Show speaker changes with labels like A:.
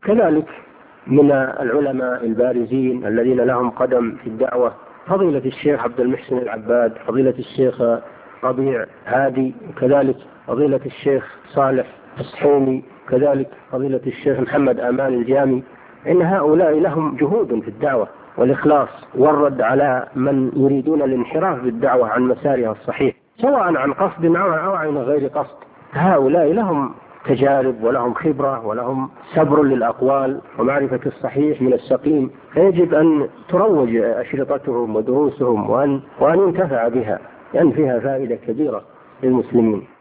A: كذلك من العلماء البارزين الذين لهم قدم في الدعوة فضيلة الشيخ عبد المحسن العباد، فضيلة الشيخ ربيع هادي، وكذلك فضيلة الشيخ صالح الصحيمي، كذلك فضيلة الشيخ محمد آمان الجامي. إن هؤلاء لهم جهود في الدعوة والإخلاص والرد على من يريدون الانحراف بالدعوة عن مسارها الصحيح، سواء عن قصد أو عن غير قصد. هؤلاء لهم تجارب ولهم خبرة ولهم صبر للأقوال ومعرفة الصحيح من السقيم، فيجب أن تروج أشرطتهم ودروسهم وأن ينتفع بها، لأن فيها فائدة كبيرة للمسلمين.